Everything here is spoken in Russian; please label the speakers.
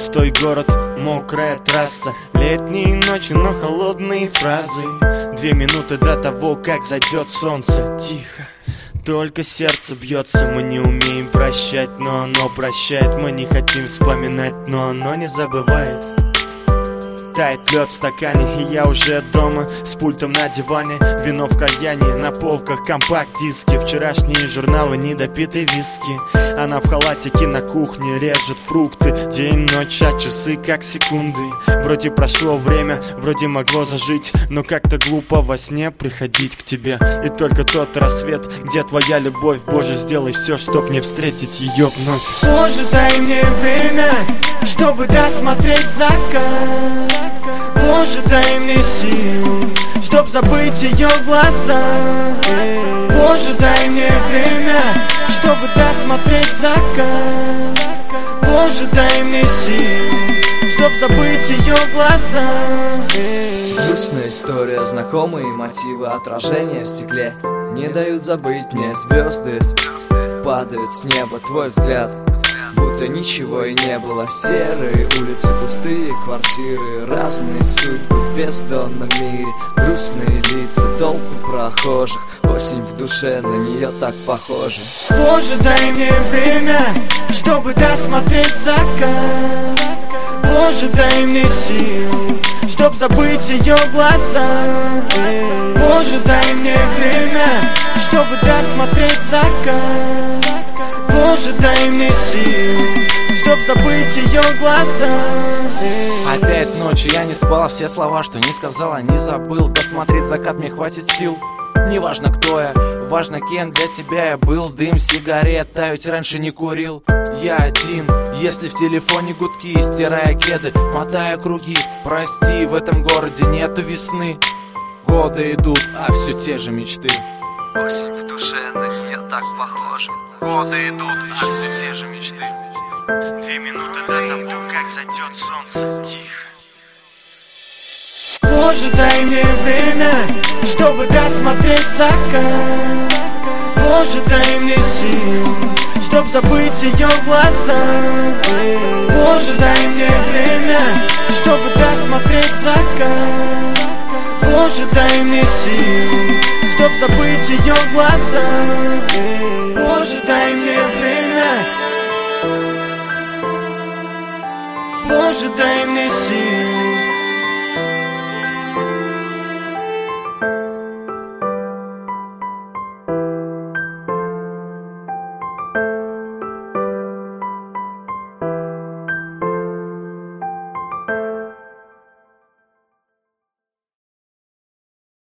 Speaker 1: Пустой город, мокрая трасса, летние ночи, но холодные фразы. 2 минуты до того, как зайдет солнце. Тихо, только сердце бьется. Мы не умеем прощать, но оно прощает. Мы не хотим вспоминать, но оно не забывает. Тает лед в стакане, и я уже дома. С пультом на диване, вино в кальяне. На полках компакт-диски, вчерашние журналы, недопитые виски. Она в халатике на кухне режет фрукты. День, ночь, а часы как секунды. Вроде прошло время, вроде могло зажить, но как-то глупо во сне приходить к тебе. И только тот рассвет, где твоя любовь. Боже, сделай все, чтоб не встретить ее вновь.
Speaker 2: Боже, дай мне время, чтобы досмотреть закат. Боже, дай мне сил, чтоб забыть ее глаза. Боже, дай мне время, чтобы досмотреть закат. Боже, дай мне сил, чтоб забыть ее глаза.
Speaker 3: Грустная история, знакомые мотивы, отражения в стекле не дают забыть мне звезды. Падают с неба, твой взгляд, будто ничего и не было. Серые улицы, пустые квартиры, разные судьбы в бездонном мире. Грустные лица, толпы прохожих, осень в душе, на нее так похожа.
Speaker 2: Боже, дай мне время, чтобы досмотреть закат. Боже, дай мне сил, чтоб забыть ее глаза. Боже, дай мне время, чтобы досмотреть закат. Боже, дай мне сил, чтоб забыть ее глаза.
Speaker 4: Опять ночью я не спал, все слова, что не сказала, не забыл. Досмотреть закат мне хватит сил. Неважно, кто я, важно, кем для тебя я был. Дым сигарет, а ведь раньше не курил. Я один, если в телефоне гудки, стирая кеды, мотая круги. Прости, в этом городе нету весны. Годы идут, а все те же мечты.
Speaker 3: Осень в душе, на нее так похожа.
Speaker 4: Годы идут, а все те же мечты.
Speaker 1: 2 минуты до того, как зайдет солнце. Тихо.
Speaker 2: Боже, дай мне время, чтобы досмотреть закат. Боже, дай мне сил, чтоб забыть ее глаза. Боже, дай мне время, чтобы досмотреть закат. Боже, дай мне сил, чтоб забыть ее глаза. Боже, дай мне время. Боже, дай мне сил.